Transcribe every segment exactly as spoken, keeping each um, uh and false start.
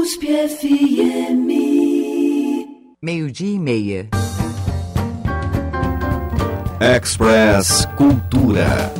U S P F M. Meio-dia e meia. Express Cultura.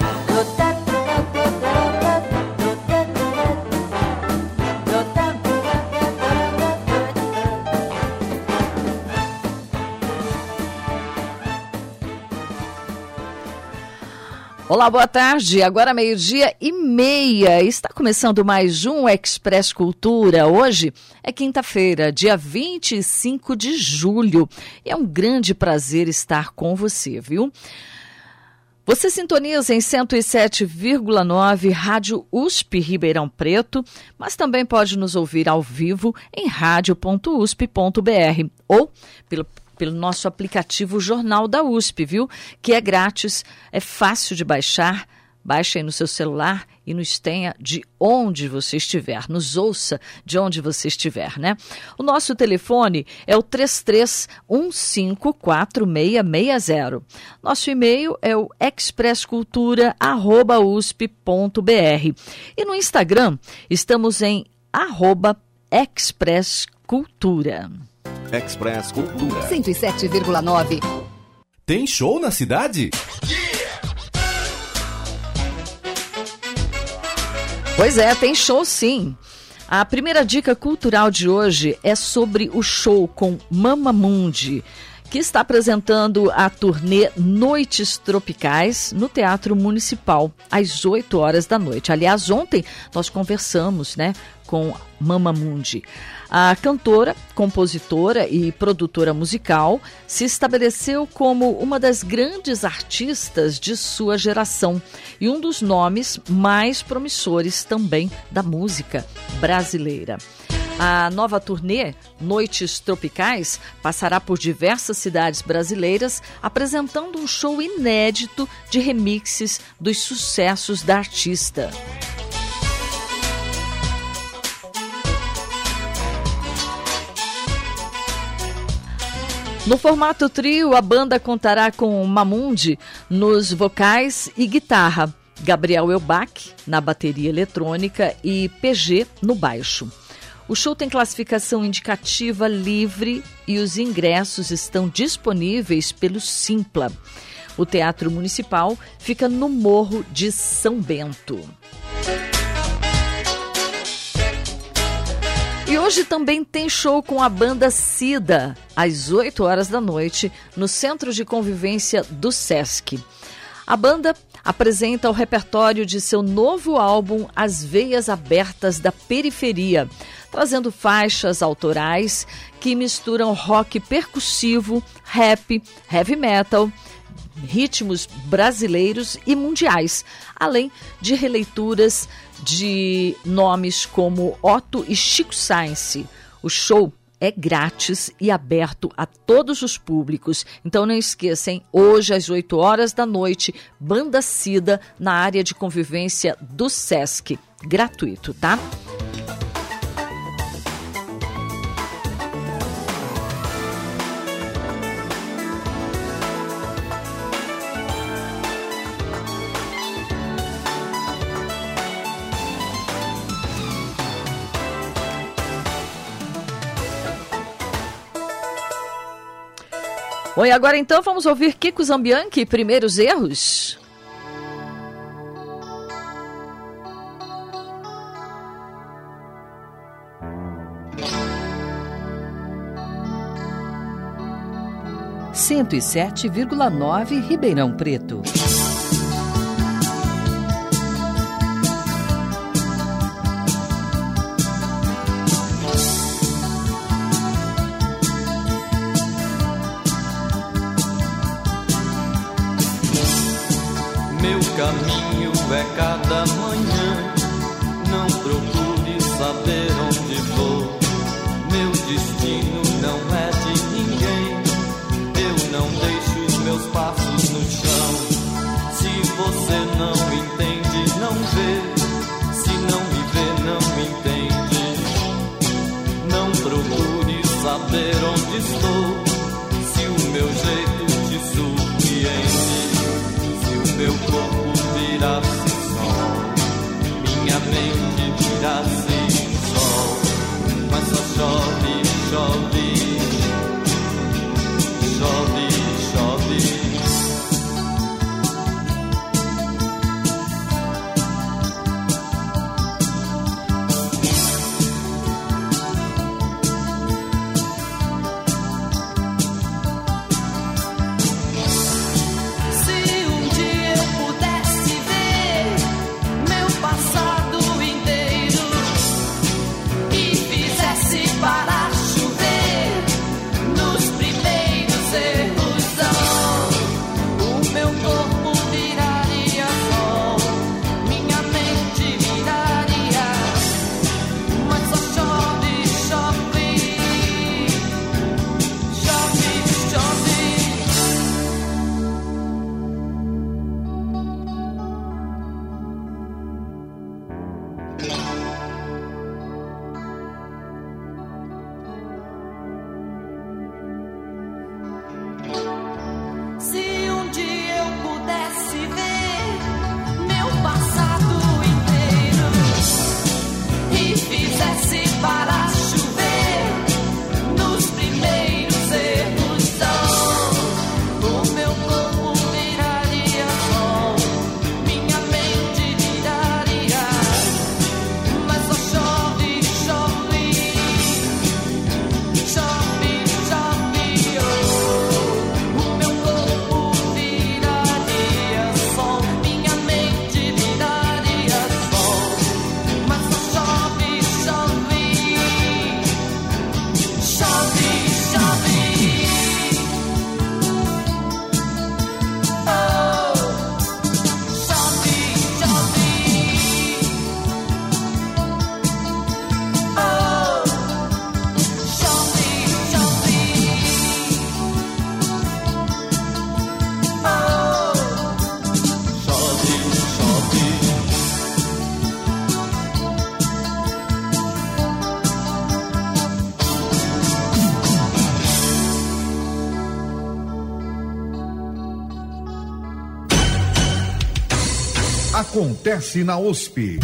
Olá, boa tarde. Agora meio-dia e meia. Está começando mais um Express Cultura. Hoje é quinta-feira, dia vinte e cinco de julho. E é um grande prazer estar com você, viu? Você sintoniza em cento e sete vírgula nove Rádio U S P Ribeirão Preto, mas também pode nos ouvir ao vivo em rádio ponto u s p ponto b r ou pelo pelo nosso aplicativo Jornal da U S P, viu? Que é grátis, é fácil de baixar. Baixe aí no seu celular e nos tenha de onde você estiver. Nos ouça de onde você estiver, né? O nosso telefone é o três três um cinco quatro seis seis zero. Nosso e-mail é o expresscultura arroba u s p ponto b r. E no Instagram estamos em arroba expresscultura. Express Cultura. cento e sete vírgula nove. Tem show na cidade? Pois é, tem show sim. A primeira dica cultural de hoje é sobre o show com Mamamundi, que está apresentando a turnê Noites Tropicais no Teatro Municipal, às oito horas da noite. Aliás, ontem nós conversamos, né, com Mamamundi. A cantora, compositora e produtora musical se estabeleceu como uma das grandes artistas de sua geração e um dos nomes mais promissores também da música brasileira. A nova turnê, Noites Tropicais, passará por diversas cidades brasileiras, apresentando um show inédito de remixes dos sucessos da artista. No formato trio, a banda contará com Mamundi nos vocais e guitarra, Gabriel Elbach na bateria eletrônica e P G no baixo. O show tem classificação indicativa livre e os ingressos estão disponíveis pelo Simpla. O Teatro Municipal fica no Morro de São Bento. E hoje também tem show com a banda Cida, às oito horas da noite, no Centro de Convivência do Sesc. A banda apresenta o repertório de seu novo álbum As Veias Abertas da Periferia, trazendo faixas autorais que misturam rock percussivo, rap, heavy metal, ritmos brasileiros e mundiais, além de releituras de nomes como Otto e Chico Science. O show é grátis e aberto a todos os públicos. Então não esqueçam, hoje às oito horas da noite, Banda Cida na área de convivência do Sesc. Gratuito, tá? Bom, e agora então vamos ouvir Kiko Zambianchi, Primeiros Erros. cento e sete vírgula nove Ribeirão Preto. Meu caminho é cada manhã, não procure saber onde vou. Meu destino não é de ninguém, eu não deixo os meus passos no chão. Se você não entende, não vê, se não me vê, não me entende. Não procure saber onde estou, se o meu jeito te surpreende. Meu corpo virasse sol, minha mente virasse sol. acontece na U S P.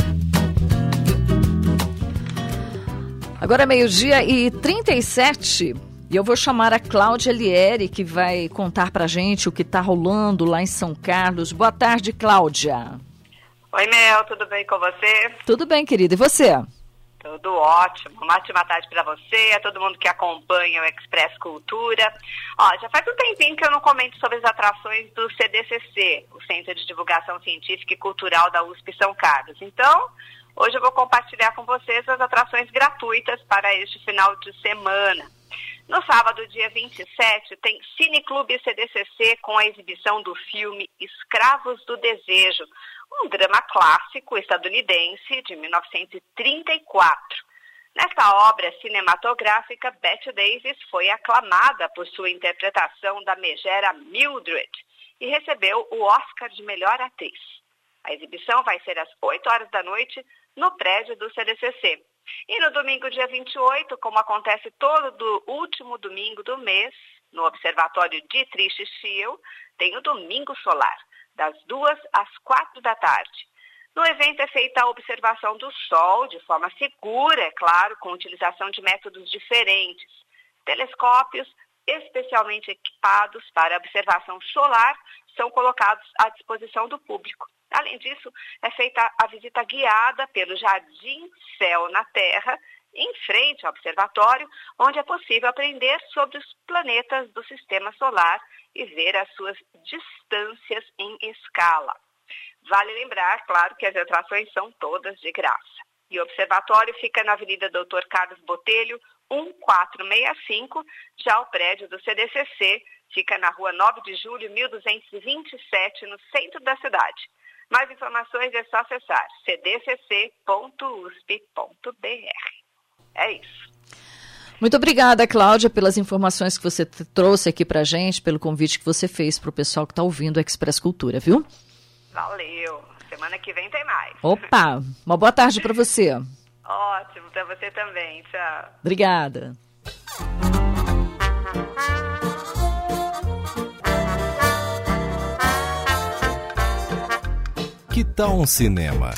Agora é meio-dia e trinta e sete, e eu vou chamar a Cláudia Lieri, que vai contar pra gente o que está rolando lá em São Carlos. Boa tarde, Cláudia. Oi, Mel, tudo bem com você? Tudo bem, querida, e você? Tudo ótimo, uma ótima tarde para você, a todo mundo que acompanha o Express Cultura. Ó, já faz um tempinho que eu não comento sobre as atrações do C D C C, o Centro de Divulgação Científica e Cultural da U S P São Carlos. Então, hoje eu vou compartilhar com vocês as atrações gratuitas para este final de semana. No sábado, dia vinte e sete, tem Cineclube C D C C com a exibição do filme Escravos do Desejo, um drama clássico estadunidense de mil novecentos e trinta e quatro. Nesta obra cinematográfica, Bette Davis foi aclamada por sua interpretação da megera Mildred e recebeu o Oscar de melhor atriz. A exibição vai ser às oito horas da noite no prédio do C D C C. E no domingo, dia vinte e oito, como acontece todo último domingo do mês, no Observatório Dietrich Schiel, tem o Domingo Solar, das duas às quatro da tarde. No evento é feita a observação do Sol, de forma segura, é claro, com utilização de métodos diferentes. Telescópios especialmente equipados para observação solar são colocados à disposição do público. Além disso, é feita a visita guiada pelo Jardim Céu na Terra, em frente ao observatório, onde é possível aprender sobre os planetas do sistema solar e ver as suas distâncias em escala. Vale lembrar, claro, que as atrações são todas de graça. E o observatório fica na Avenida doutor Carlos Botelho, mil quatrocentos e sessenta e cinco, já o prédio do C D C C fica na Rua nove de julho, mil duzentos e vinte e sete, no centro da cidade. Mais informações é só acessar c d c c ponto u s p ponto b r. É isso. Muito obrigada, Cláudia, pelas informações que você trouxe aqui pra gente, pelo convite que você fez pro pessoal que está ouvindo o Express Cultura, viu? Valeu. Semana que vem tem mais. Opa, uma boa tarde para você. Ótimo, para você também. Tchau. Obrigada. Que tal um cinema?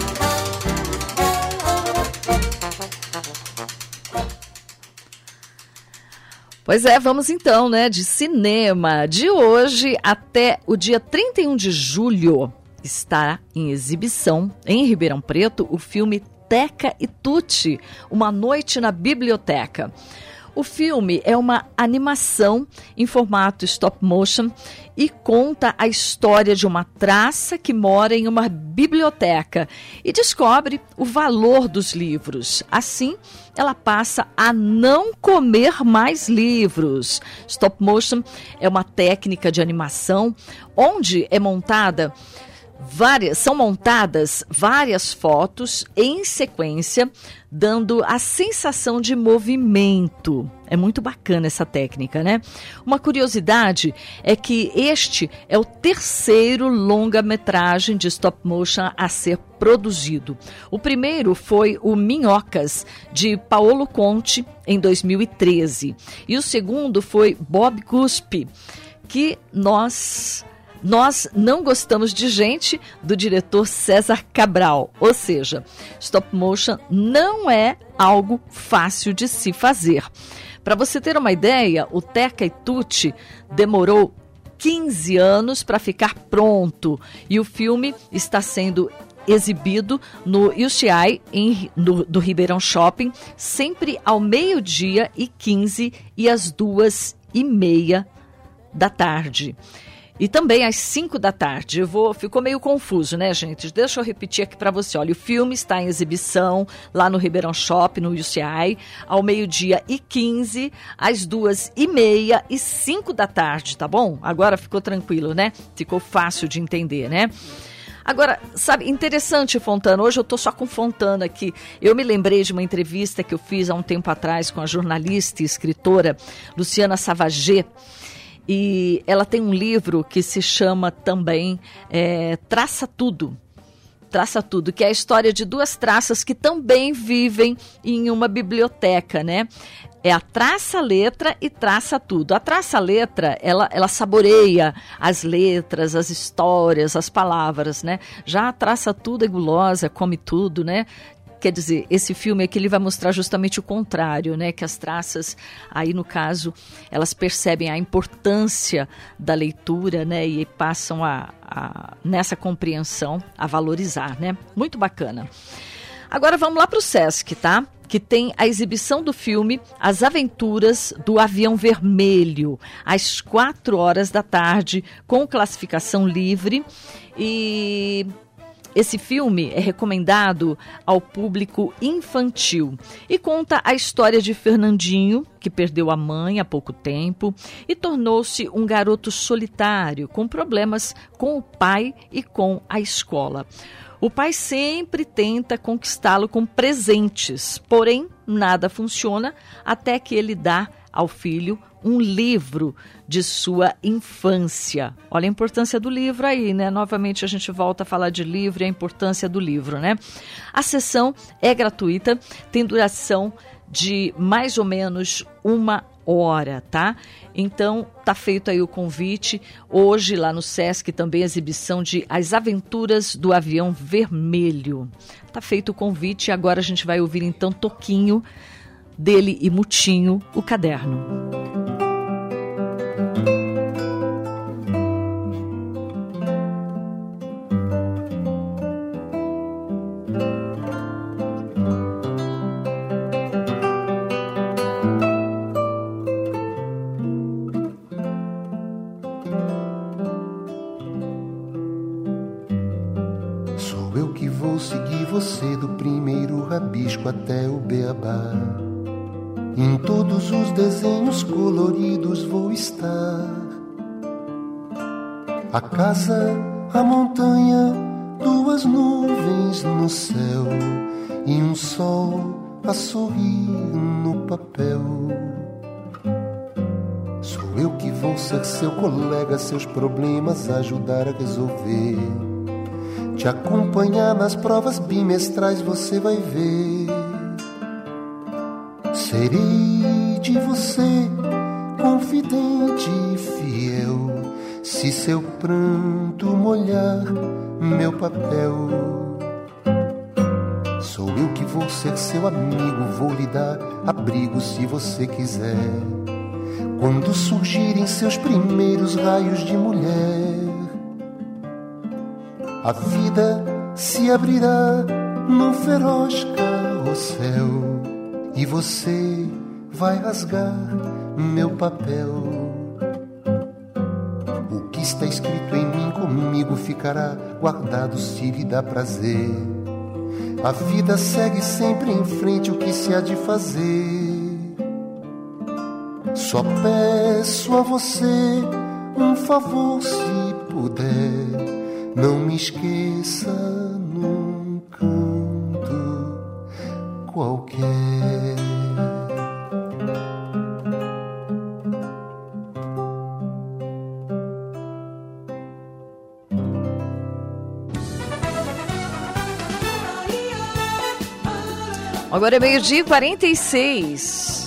Pois é, vamos então, né, de cinema. De hoje até o dia trinta e um de julho está em exibição em Ribeirão Preto o filme Teca e Tuti, Uma Noite na Biblioteca. O filme é uma animação em formato stop motion e conta a história de uma traça que mora em uma biblioteca e descobre o valor dos livros. Assim, ela passa a não comer mais livros. Stop motion é uma técnica de animação onde é montada Várias, são montadas várias fotos em sequência, dando a sensação de movimento. É muito bacana essa técnica, né? Uma curiosidade é que este é o terceiro longa-metragem de stop motion a ser produzido. O primeiro foi o Minhocas, de Paolo Conte, em dois mil e treze. E o segundo foi Bob Cuspe, que nós... Nós não gostamos de gente, do diretor César Cabral. Ou seja, stop motion não é algo fácil de se fazer. Para você ter uma ideia, o Teca e Tuti demorou quinze anos para ficar pronto. E o filme está sendo exibido no U C I em, no, do Ribeirão Shopping, sempre ao meio-dia e quinze e às duas e meia da tarde. E também às cinco da tarde. Eu vou, ficou meio confuso, né, gente? Deixa eu repetir aqui para você. Olha, o filme está em exibição lá no Ribeirão Shopping, no U C I, ao meio-dia e quinze, às duas e meia e cinco da tarde, tá bom? Agora ficou tranquilo, né? Ficou fácil de entender, né? Agora, sabe, interessante, Fontana, hoje eu tô só com Fontana aqui. Eu me lembrei de uma entrevista que eu fiz há um tempo atrás com a jornalista e escritora Luciana Savagé. E ela tem um livro que se chama também é, Traça Tudo, Traça Tudo, que é a história de duas traças que também vivem em uma biblioteca, né? É a Traça-Letra e Traça Tudo. A Traça-Letra, ela, ela saboreia as letras, as histórias, as palavras, né? Já a Traça Tudo é gulosa, come tudo, né? Quer dizer, esse filme aqui ele vai mostrar justamente o contrário, né? Que as traças, aí no caso, elas percebem a importância da leitura, né? E passam a, a nessa compreensão a valorizar, né? Muito bacana. Agora vamos lá para o Sesc, tá? Que tem a exibição do filme As Aventuras do Avião Vermelho, às quatro horas da tarde, com classificação livre. E esse filme é recomendado ao público infantil e conta a história de Fernandinho, que perdeu a mãe há pouco tempo e tornou-se um garoto solitário, com problemas com o pai e com a escola. O pai sempre tenta conquistá-lo com presentes, porém nada funciona até que ele dá ao filho um livro de sua infância. Olha a importância do livro aí, né? Novamente a gente volta a falar de livro e a importância do livro, né? A sessão é gratuita, tem duração de mais ou menos uma hora, tá? Então, tá feito aí o convite. Hoje, lá no Sesc, também a exibição de As Aventuras do Avião Vermelho. Tá feito o convite e agora a gente vai ouvir então Toquinho, dele e Mutinho, o Caderno. Você do primeiro rabisco até o beabá. Em todos os desenhos coloridos vou estar. A casa, a montanha, duas nuvens no céu e um sol a sorrir no papel. Sou eu que vou ser seu colega, seus problemas ajudar a resolver. Te acompanhar nas provas bimestrais você vai ver. Serei de você confidente e fiel, se seu pranto molhar meu papel. Sou eu que vou ser seu amigo, vou lhe dar abrigo se você quiser. Quando surgirem seus primeiros raios de mulher, a vida se abrirá num feroz carrossel e você vai rasgar meu papel. O que está escrito em mim comigo ficará guardado se lhe dá prazer. A vida segue sempre em frente, o que se há de fazer. Só peço a você um favor se puder. Não me esqueça num canto qualquer. Agora é meio-dia e quarenta e seis.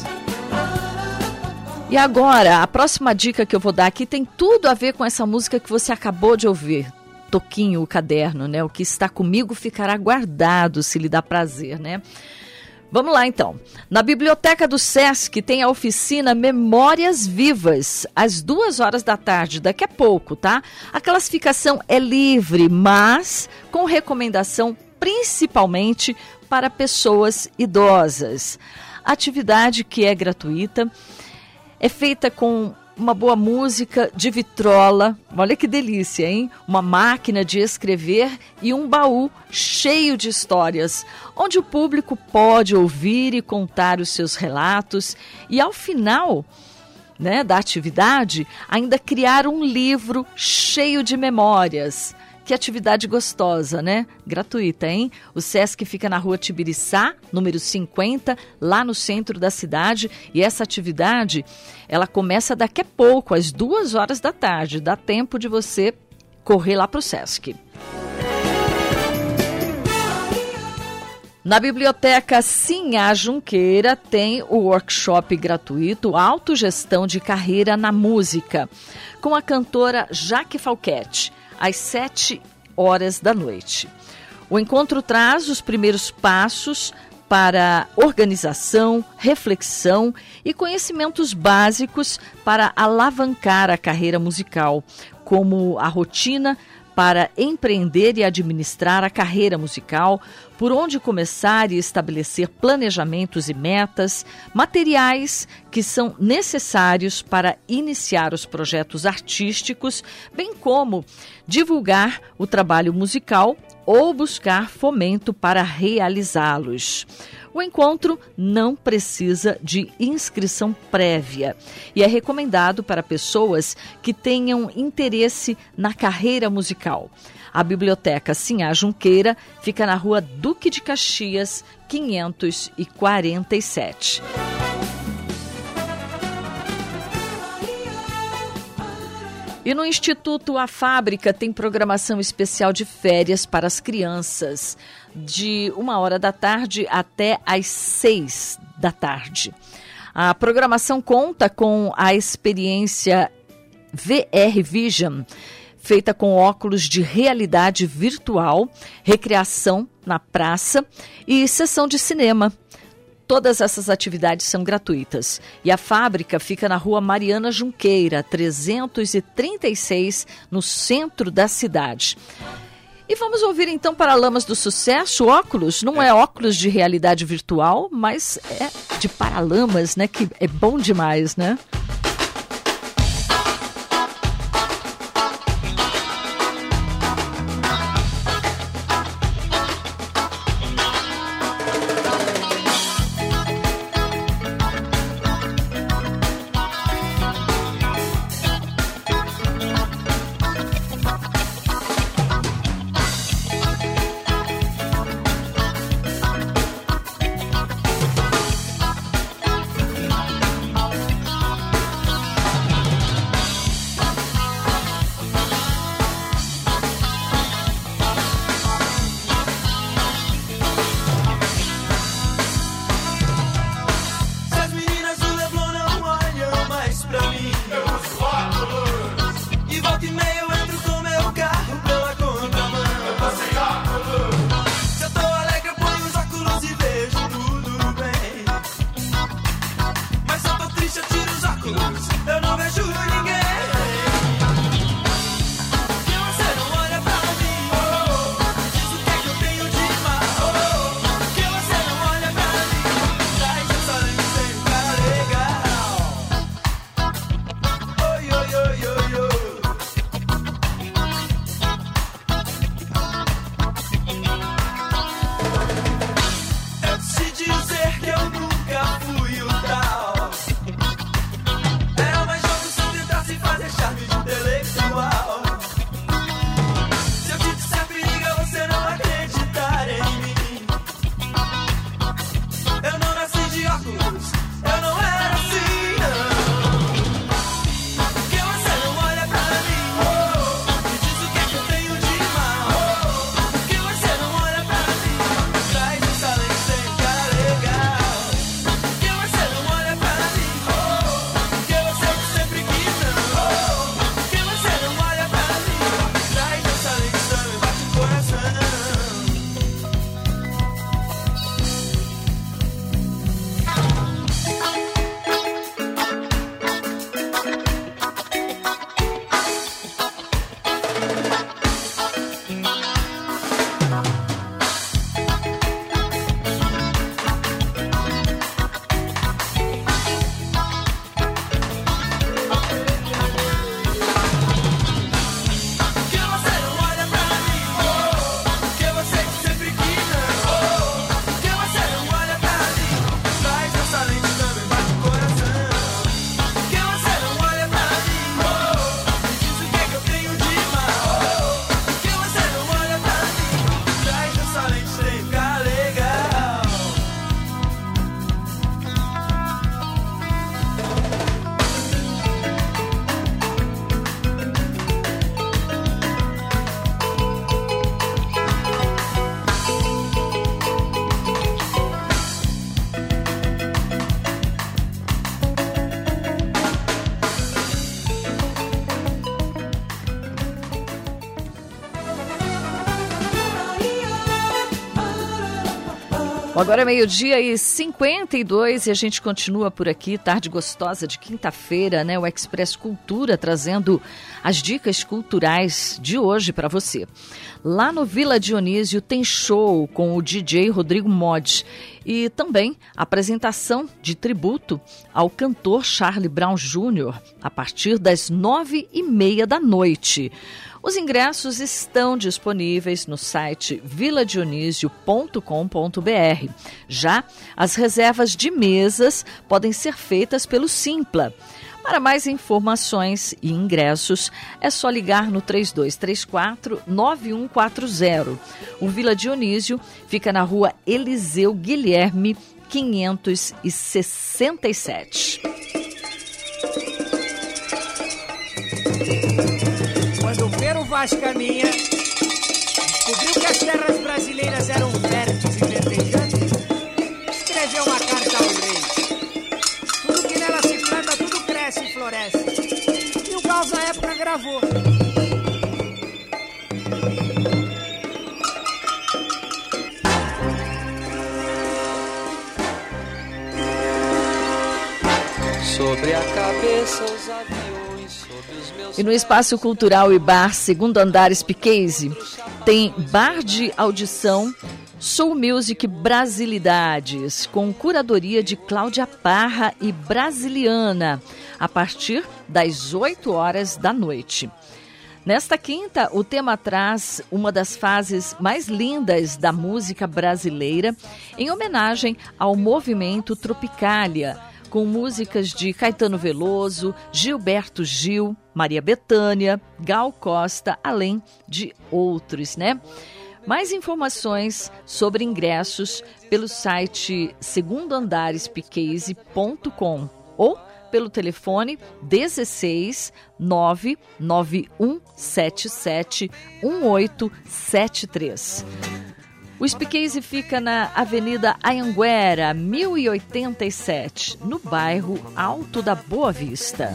E agora, a próxima dica que eu vou dar aqui tem tudo a ver com essa música que você acabou de ouvir. Toquinho, o Caderno, né? O que está comigo ficará guardado, se lhe dá prazer, né? Vamos lá, então. Na biblioteca do Sesc tem a oficina Memórias Vivas, às duas horas da tarde, daqui a pouco, tá? A classificação é livre, mas com recomendação principalmente para pessoas idosas. A atividade, que é gratuita, é feita com uma boa música de vitrola, olha que delícia, hein? Uma máquina de escrever e um baú cheio de histórias, onde o público pode ouvir e contar os seus relatos e, ao final, né, da atividade, ainda criar um livro cheio de memórias. Que atividade gostosa, né? Gratuita, hein? O Sesc fica na rua Tibiriçá, número cinquenta, lá no centro da cidade. E essa atividade, ela começa daqui a pouco, às duas horas da tarde. Dá tempo de você correr lá para o Sesc. Na Biblioteca Sinhá Junqueira tem o workshop gratuito Autogestão de Carreira na Música, com a cantora Jaque Falquete, às sete horas da noite. O encontro traz os primeiros passos para organização, reflexão e conhecimentos básicos para alavancar a carreira musical, como a rotina para empreender e administrar a carreira musical, por onde começar e estabelecer planejamentos e metas, materiais que são necessários para iniciar os projetos artísticos, bem como divulgar o trabalho musical ou buscar fomento para realizá-los. O encontro não precisa de inscrição prévia e é recomendado para pessoas que tenham interesse na carreira musical. A Biblioteca Sinhá Junqueira fica na Rua Duque de Caxias, quinhentos e quarenta e sete. E no Instituto A Fábrica tem programação especial de férias para as crianças, de uma hora da tarde até às seis da tarde. A programação conta com a experiência V R Vision, feita com óculos de realidade virtual, recreação na praça e sessão de cinema. Todas essas atividades são gratuitas. E a fábrica fica na Rua Mariana Junqueira, trezentos e trinta e seis, no centro da cidade. E vamos ouvir então Paralamas do Sucesso, óculos. Não é óculos de realidade virtual, mas é de Paralamas, né? Que é bom demais, né? Agora é meio-dia e cinquenta e dois e a gente continua por aqui, tarde gostosa de quinta-feira, né? O Express Cultura trazendo as dicas culturais de hoje para você. Lá no Vila Dionísio tem show com o D J Rodrigo Mod e também apresentação de tributo ao cantor Charlie Brown Júnior a partir das nove e meia da noite. Os ingressos estão disponíveis no site vila dionísio ponto com ponto b r. Já as reservas de mesas podem ser feitas pelo Simpla. Para mais informações e ingressos, é só ligar no três dois três quatro, nove um quatro zero. O Vila Dionísio fica na rua Eliseu Guilherme, quinhentos e sessenta e sete. Quando Pero Vaz Caminha descobriu que as terras brasileiras eram férteis e verdejantes, escreveu uma carta ao rei. Tudo que nela se planta, tudo cresce e floresce. E o Gauss na época gravou. Sobre a cabeça os aviões, sobre os meus... E no Espaço Cultural e Bar Segundo Andar Speakeasy tem bar de audição Soul Music Brasilidades, com curadoria de Cláudia Parra e Brasiliana, a partir das oito horas da noite. Nesta quinta, o tema traz uma das fases mais lindas da música brasileira, em homenagem ao movimento Tropicália, com músicas de Caetano Veloso, Gilberto Gil, Maria Bethânia, Gal Costa, além de outros, né? Mais informações sobre ingressos pelo site segundo andar speakeasy ponto com ou pelo telefone dezesseis, nove nove um sete sete, um oito sete três. O Speakeasy fica na Avenida Anhanguera, mil e oitenta e sete, no bairro Alto da Boa Vista.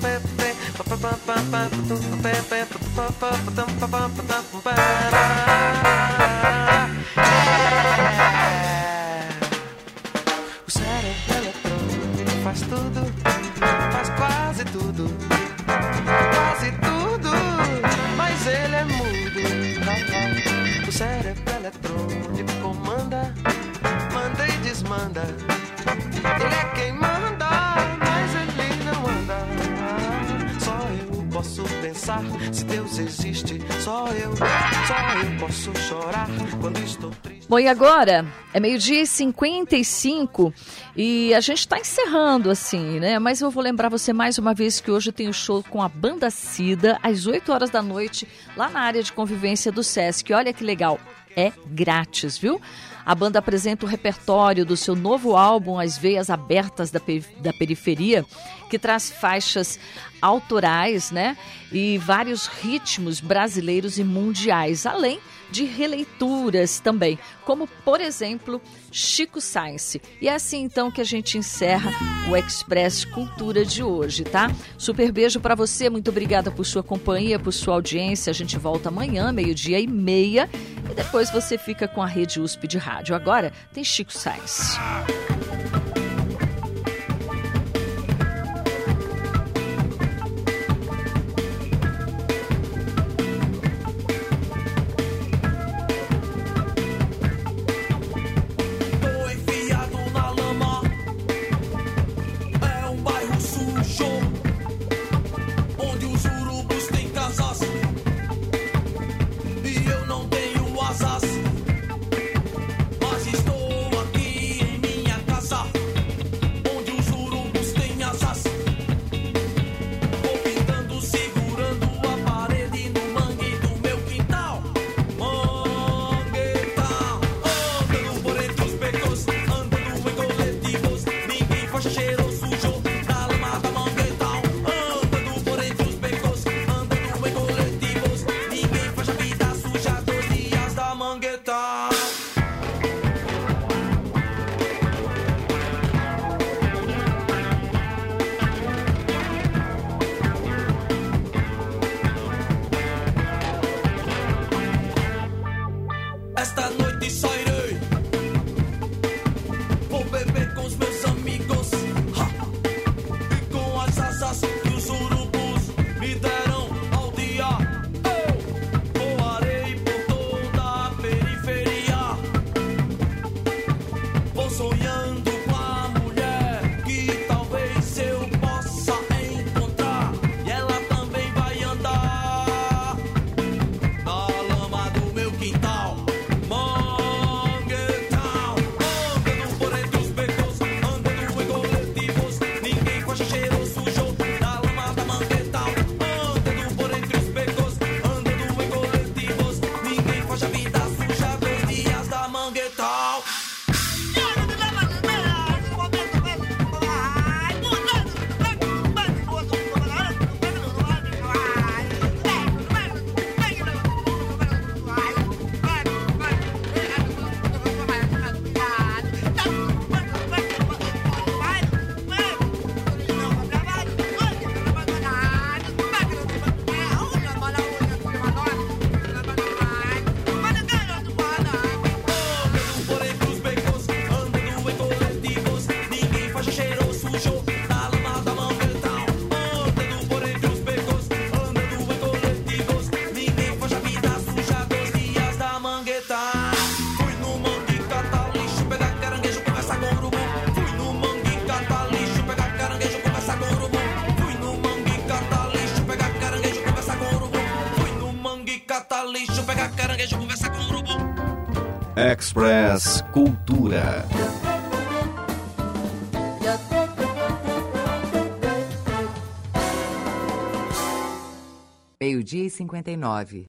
O cérebro eletrônico faz tudo, faz quase tudo, quase tudo, mas ele é mudo. O cérebro eletrônico comanda, manda e desmanda. Ele é quem manda, mas ele não anda. Só eu posso pensar, se Deus existe. Só eu, só eu posso chorar quando estou triste. Bom, e agora é meio-dia e cinquenta e cinco e a gente está encerrando assim, né? Mas eu vou lembrar você mais uma vez que hoje tem o show com a Banda Cida às oito horas da noite lá na área de convivência do Sesc. Olha que legal, é grátis, viu? A banda apresenta o repertório do seu novo álbum As Veias Abertas da, Pe- da Periferia, que traz faixas autorais, né? E vários ritmos brasileiros e mundiais, além de releituras também, como, por exemplo, Chico Science. E é assim, então, que a gente encerra o Express Cultura de hoje, tá? Super beijo para você, muito obrigada por sua companhia, por sua audiência. A gente volta amanhã, meio-dia e meia, e depois você fica com a Rede U S P de rádio. Agora tem Chico Science. Mas estou aqui em minha casa. no show, na lama da Mangueirão. Andando por entre os becos, andando em coletivos. Ninguém foge a vida suja dos dias da Mangueirão. Fui no mangue catar lixo, pegar caranguejo, conversar com o urubu. Fui no mangue catar lixo, pegar caranguejo, conversar com o urubu. Fui no mangue catar lixo, pegar caranguejo, conversar com o urubu. Fui no mangue catar lixo, pegar caranguejo, conversar com o urubu. Express Cultura. Meio-dia e cinquenta e nove.